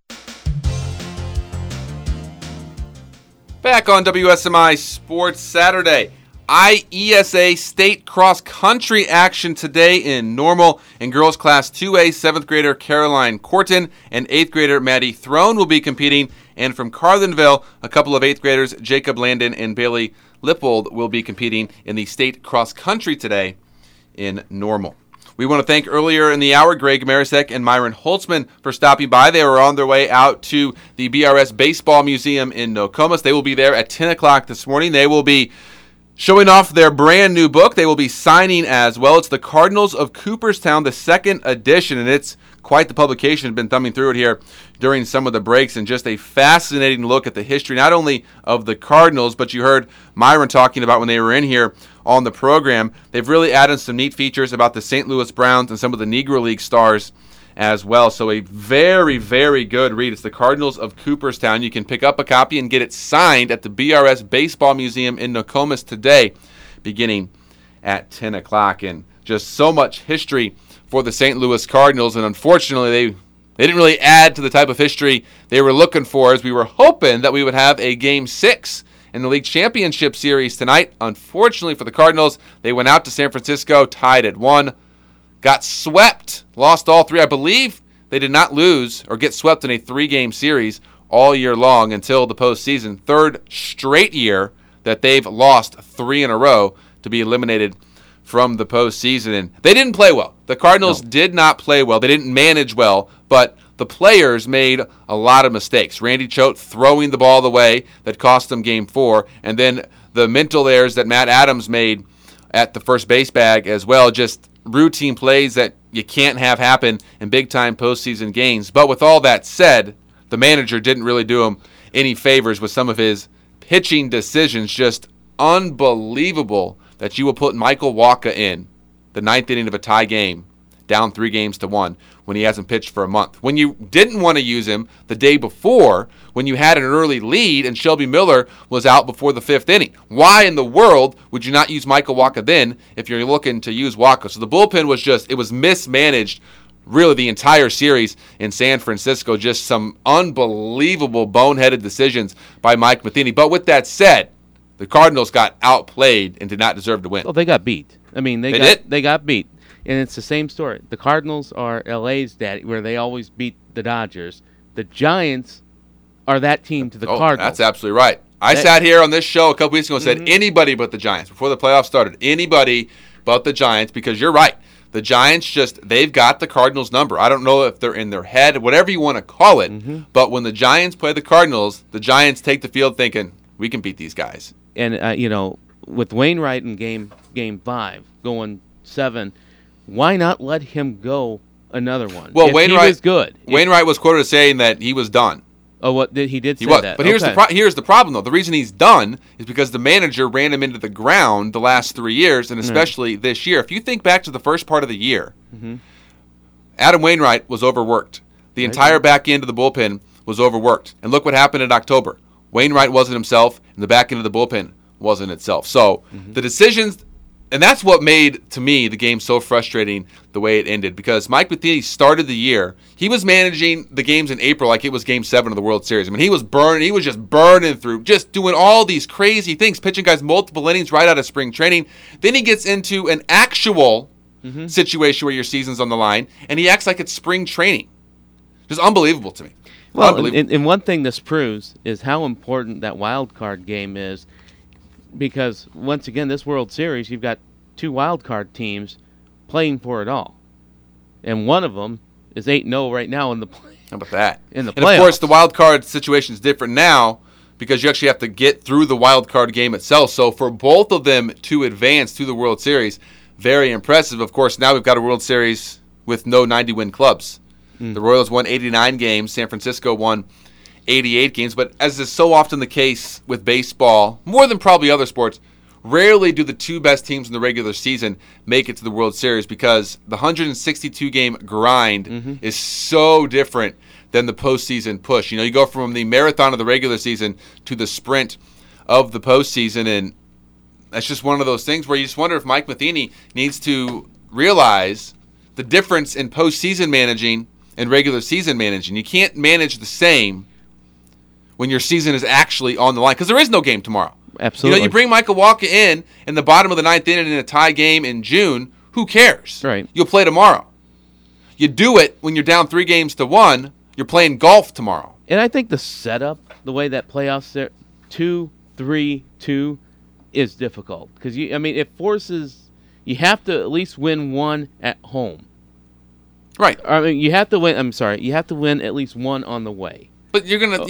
Back on WSMI Sports Saturday. IESA State Cross Country action today in Normal. In girls class 2A, 7th grader Caroline Corton and 8th grader Maddie Throne will be competing. And from Carlinville, a couple of 8th graders, Jacob Landon and Bailey Lippold, will be competing in the State Cross Country today in Normal. We want to thank earlier in the hour Greg Marisek and Myron Holtzman for stopping by. They were on their way out to the BRS Baseball Museum in Nokomis. They will be there at 10 o'clock this morning. They will be showing off their brand new book. They will be signing as well. It's the Cardinals of Cooperstown, the 2nd edition, and it's quite the publication. I've been thumbing through it here during some of the breaks, and just a fascinating look at the history, not only of the Cardinals, but you heard Myron talking about when they were in here on the program. They've really added some neat features about the St. Louis Browns and some of the Negro League stars as well. So a very, very good read. It's the Cardinals of Cooperstown. You can pick up a copy and get it signed at the BRS Baseball Museum in Nokomis today, beginning at 10 o'clock. And just so much history for the St. Louis Cardinals. And unfortunately, they didn't really add to the type of history they were looking for, as we were hoping that we would have a Game 6 in the league championship series tonight. Unfortunately for the Cardinals, they went out to San Francisco, tied at 1, got swept, lost all 3. I believe they did not lose or get swept in a 3-game series all year long until the postseason. 3rd straight year that they've lost 3 in a row to be eliminated from the postseason. And they didn't play well. The Cardinals did not play well. They didn't manage well, but the players made a lot of mistakes. Randy Choate throwing the ball away that cost them Game 4, and then the mental errors that Matt Adams made at the first base bag as well, just routine plays that you can't have happen in big-time postseason games. But with all that said, the manager didn't really do him any favors with some of his pitching decisions. Just unbelievable that you will put Michael Wacha in the ninth inning of a tie game, down 3-1, when he hasn't pitched for a month. When you didn't want to use him the day before, when you had an early lead and Shelby Miller was out before the 5th inning. Why in the world would you not use Michael Wacha then if you're looking to use Wacha? So the bullpen was mismanaged really the entire series in San Francisco. Just some unbelievable boneheaded decisions by Mike Matheny. But with that said, the Cardinals got outplayed and did not deserve to win. Well, they got beat. I mean, they got beat. And it's the same story. The Cardinals are LA's daddy, where they always beat the Dodgers. The Giants are that team to the Cardinals. That's absolutely right. I sat here on this show a couple weeks ago and said anybody but the Giants. Before the playoffs started, anybody but the Giants, because you're right. The Giants they've got the Cardinals number. I don't know if they're in their head, whatever you want to call it, but when the Giants play the Cardinals, the Giants take the field thinking, we can beat these guys. And, with Wainwright in game 5, going 7, why not let him go another one? Well, Wainwright was good. Wainwright was quoted as saying that he was done. Oh, what he did say that. But here's the problem, though. The reason he's done is because the manager ran him into the ground the last 3 years, and especially this year. If you think back to the first part of the year, Adam Wainwright was overworked. The entire back end of the bullpen was overworked. And look what happened in October. Wainwright wasn't himself, and the back end of the bullpen wasn't itself. So the decisions... And that's what made, to me, the game so frustrating the way it ended. Because Mike Matheny started the year, he was managing the games in April like it was Game 7 of the World Series. I mean, he was just burning through, just doing all these crazy things, pitching guys multiple innings right out of spring training. Then he gets into an actual situation where your season's on the line, and he acts like it's spring training. Just unbelievable to me. Well, and one thing this proves is how important that wild card game is. Because, once again, this World Series, you've got 2 wild card teams playing for it all. And one of them is 8-0 right now in the play. How about that? In the playoffs. And, of course, the wild card situation is different now because you actually have to get through the wild card game itself. So, for both of them to advance to the World Series, very impressive. Of course, now we've got a World Series with no 90-win clubs. The Royals won 89 games. San Francisco won 88 games, but as is so often the case with baseball, more than probably other sports, rarely do the 2 best teams in the regular season make it to the World Series because the 162-game grind is so different than the postseason push. You go from the marathon of the regular season to the sprint of the postseason, and that's just one of those things where you just wonder if Mike Matheny needs to realize the difference in postseason managing and regular season managing. You can't manage the same when your season is actually on the line, because there is no game tomorrow. Absolutely. You bring Michael Wacha in the bottom of the 9th inning in a tie game in June, who cares? Right. You'll play tomorrow. You do it when you're down 3-1, you're playing golf tomorrow. And I think the setup, the way that playoffs there, 2-3-2, is difficult. Because, it forces, you have to at least win one at home. Right. You have to win at least one on the way. But you're gonna,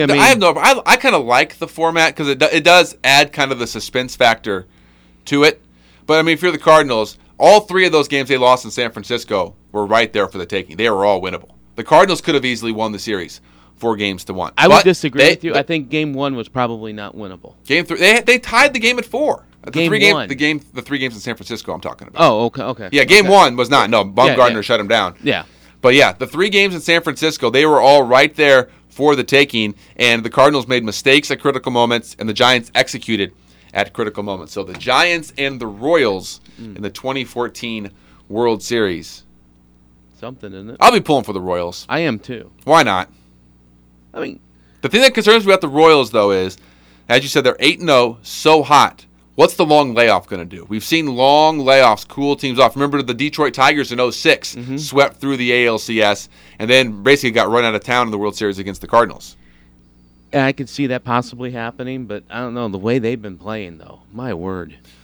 I kind of like the format because it does add kind of the suspense factor to it. But if you're the Cardinals, all 3 of those games they lost in San Francisco were right there for the taking. They were all winnable. The Cardinals could have easily won the series 4-1. I would disagree with you. I think Game 1 was probably not winnable. Game 3, they tied the game at 4. Game 1. The 3 games in San Francisco I'm talking about. Oh, okay. Yeah, Game 1 was not. No, Bumgarner shut him down. Yeah. But yeah, the 3 games in San Francisco, they were all right there for the taking, and the Cardinals made mistakes at critical moments, and the Giants executed at critical moments. So the Giants and the Royals in the 2014 World Series. Something, isn't it? I'll be pulling for the Royals. I am too. Why not? The thing that concerns me about the Royals, though, is, as you said, they're 8-0, so hot. What's the long layoff going to do? We've seen long layoffs cool teams off. Remember the Detroit Tigers in 2006 swept through the ALCS and then basically got run out of town in the World Series against the Cardinals. I could see that possibly happening, but I don't know. The way they've been playing, though, my word.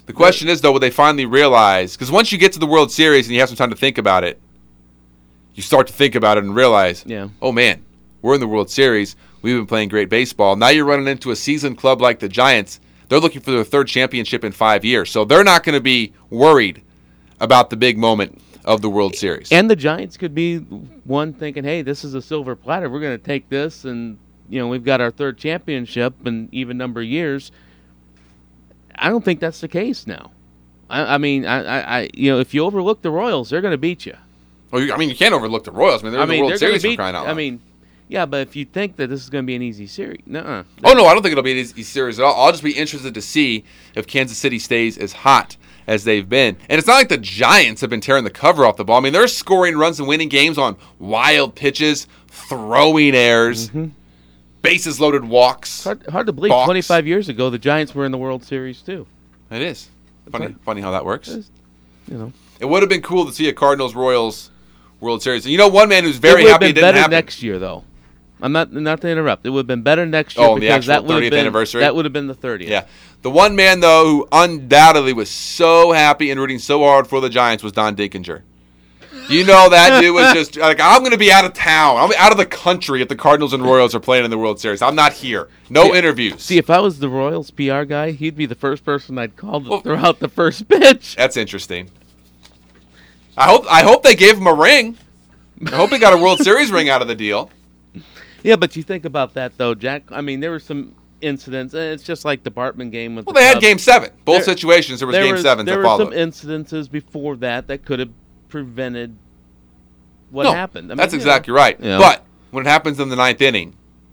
The question is, though, will they finally realize? Because once you get to the World Series and you have some time to think about it, you start to think about it and realize, oh, man, we're in the World Series. We've been playing great baseball. Now you're running into a seasoned club like the Giants. They're looking for their third championship in 5 years. So they're not going to be worried about the big moment of the World Series. And the Giants could be one thinking, hey, this is a silver platter. We're going to take this, and we've got our third championship in even number of years. I don't think that's the case now. I mean, if you overlook the Royals, they're going to beat you. Well, you can't overlook the Royals. They're in the World Series for crying out loud. Yeah, but if you think that this is going to be an easy series, nuh-uh. Oh, no, I don't think it'll be an easy series at all. I'll just be interested to see if Kansas City stays as hot as they've been. And it's not like the Giants have been tearing the cover off the ball. I mean, they're scoring runs and winning games on wild pitches, throwing errors, bases loaded walks. Hard to believe. 25 years ago, the Giants were in the World Series too. It is funny how that works. It would have been cool to see a Cardinals-Royals World Series. And one man who's very happy it didn't happen. It would have been better next year, though. I'm not to interrupt. It would have been better next year because the actual 30th anniversary. That would have been the 30th. Yeah. The one man, though, who undoubtedly was so happy and rooting so hard for the Giants was Don Dinkinger. That dude was just like, I'm going to be out of town. I'm out of the country if the Cardinals and Royals are playing in the World Series. I'm not here. No interviews. See, if I was the Royals PR guy, he'd be the first person I'd call to throw out the first pitch. That's interesting. I hope they gave him a ring. I hope he got a World Series ring out of the deal. Yeah, but you think about that, though, Jack. I mean, there were some incidents, and it's just like the Bartman game with they had Game 7. Both situations, there was Game 7 to follow. There were some incidences before that could have prevented what happened. That's exactly right. But when it happens in the 9th inning,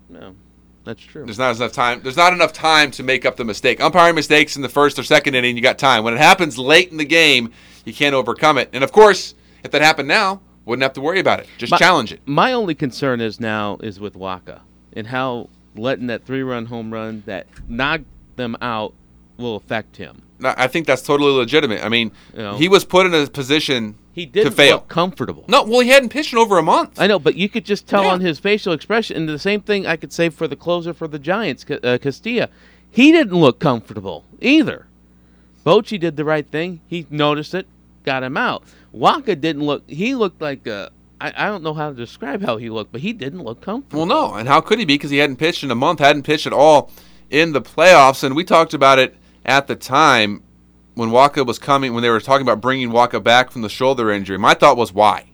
that's true. There's not enough time. There's not enough time to make up the mistake. Umpiring mistakes in the first or second inning, you got time. When it happens late in the game, you can't overcome it. And of course, if that happened now, wouldn't have to worry about it. Just challenge it. My only concern is with Waka and how letting that 3-run home run that knocked them out will affect him. I think that's totally legitimate. I mean, he was put in a position he didn't to fail. Look comfortable. No, well, he hadn't pitched in over a month. I know, but you could just tell on his facial expression. And the same thing I could say for the closer for the Giants, Castilla. He didn't look comfortable either. Bochy did the right thing. He noticed it, got him out. Waka didn't look. He looked like I don't know how to describe how he looked, but he didn't look comfortable. Well, no, and how could he be? Because he hadn't pitched in a month, hadn't pitched at all in the playoffs, and we talked about it at the time when Waka was coming, when they were talking about bringing Waka back from the shoulder injury. My thought was, why?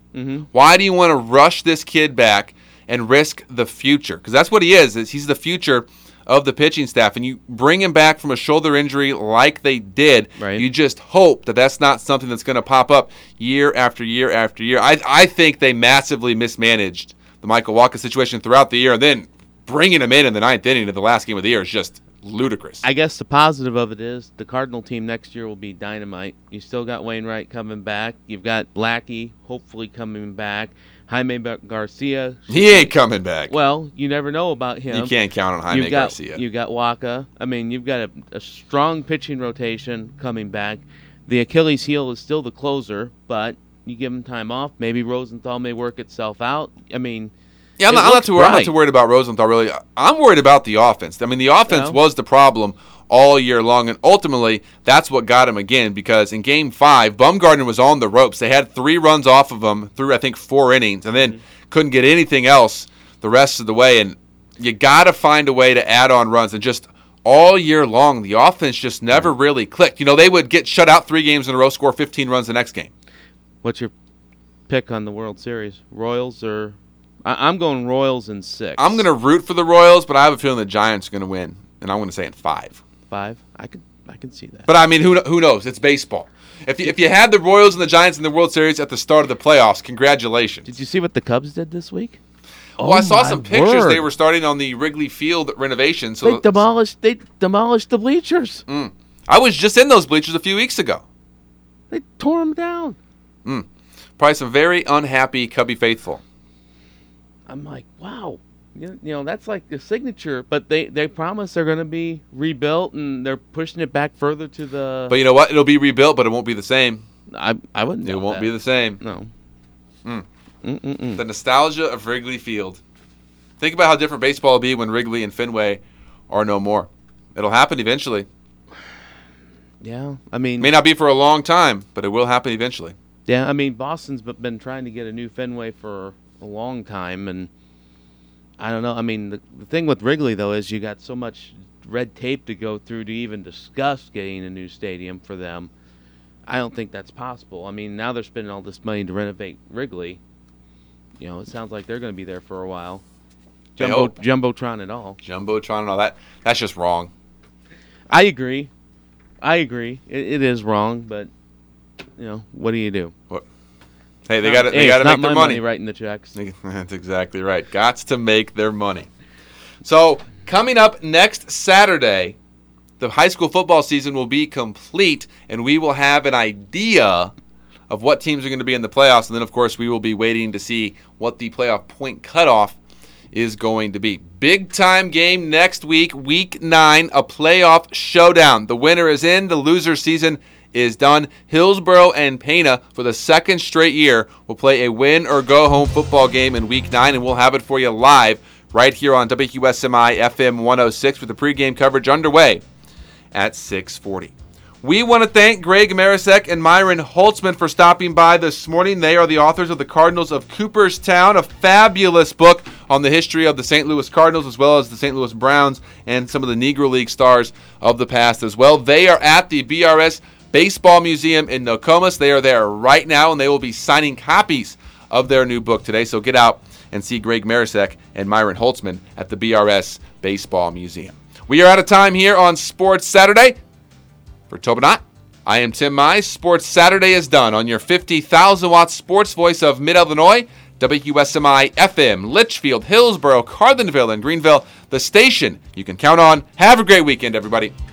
Why do you want to rush this kid back and risk the future? Because that's what he is he's the future of the pitching staff, and you bring him back from a shoulder injury like they did, you just hope that that's not something that's going to pop up year after year after year. I think they massively mismanaged the Michael Waka situation throughout the year, and then bringing him in the 9th inning of the last game of the year is just ludicrous. I guess the positive of it is the Cardinal team next year will be dynamite. You still got Wainwright coming back. You've got Lackey hopefully coming back. Jaime Garcia. He ain't coming back. Well, you never know about him. You can't count on Jaime Garcia. You've got Waka. I mean, you've got a strong pitching rotation coming back. The Achilles heel is still the closer, but you give him time off. Maybe Rosenthal may work itself out. I mean, I'm not too worried about Rosenthal, really. I'm worried about the offense. I mean, the offense was the problem all year long, and ultimately that's what got him again, because in Game 5, Bumgarner was on the ropes. They had 3 runs off of him through, I think, 4 innings, and then couldn't get anything else the rest of the way, and you got to find a way to add on runs, and just all year long, the offense just never really clicked. They would get shut out 3 games in a row, score 15 runs the next game. What's your pick on the World Series? Royals or... I'm going Royals in 6. I'm going to root for the Royals, but I have a feeling the Giants are going to win, and I'm going to say in 5. 5? I can see that. But I mean, who knows? It's baseball. If you had the Royals and the Giants in the World Series at the start of the playoffs, congratulations. Did you see what the Cubs did this week? Well, I saw some pictures. They were starting on the Wrigley Field renovation. So they demolished the bleachers. I was just in those bleachers a few weeks ago. They tore them down. Probably some very unhappy Cubby faithful. I'm like, wow. That's like the signature, but they promise they're going to be rebuilt, and they're pushing it back further to the... But you know what? It'll be rebuilt, but it won't be the same. I wouldn't know It won't be the same. No. The nostalgia of Wrigley Field. Think about how different baseball will be when Wrigley and Fenway are no more. It'll happen eventually. Yeah, I mean, may not be for a long time, but it will happen eventually. Yeah, I mean, Boston's been trying to get a new Fenway for a long time, and I don't know. I mean, the thing with Wrigley, though, is you got so much red tape to go through to even discuss getting a new stadium for them. I don't think that's possible. I mean, now they're spending all this money to renovate Wrigley. You know, it sounds like they're going to be there for a while. Jumbotron and all. Jumbotron and all that. That's just wrong. I agree. It is wrong, but, you know, what do you do? What? Hey, they got to make their money. Writing the checks. That's exactly right. Gots to make their money. So, coming up next Saturday, the high school football season will be complete, and we will have an idea of what teams are going to be in the playoffs. And then, of course, we will be waiting to see what the playoff point cutoff is going to be. Big time game next week, week 9, a playoff showdown. The winner is in, the loser season is done. Hillsboro and Pana, for the second straight year, will play a win or go home football game in week 9, and we'll have it for you live right here on WQSMI FM 106 with the pregame coverage underway at 6:40. We want to thank Greg Marisek and Myron Holtzman for stopping by this morning. They are the authors of The Cardinals of Cooperstown, a fabulous book on the history of the St. Louis Cardinals as well as the St. Louis Browns and some of the Negro League stars of the past as well. They are at the BRS Baseball Museum in Nokomis. They are there right now, and they will be signing copies of their new book today. So get out and see Greg Marisek and Myron Holtzman at the BRS Baseball Museum. We are out of time here on Sports Saturday. For Tobin Ott, I am Tim Mize. Sports Saturday is done on your 50,000-watt sports voice of Mid-Illinois, WQSMI FM, Litchfield, Hillsboro, Carlinville, and Greenville, the station you can count on. Have a great weekend, everybody.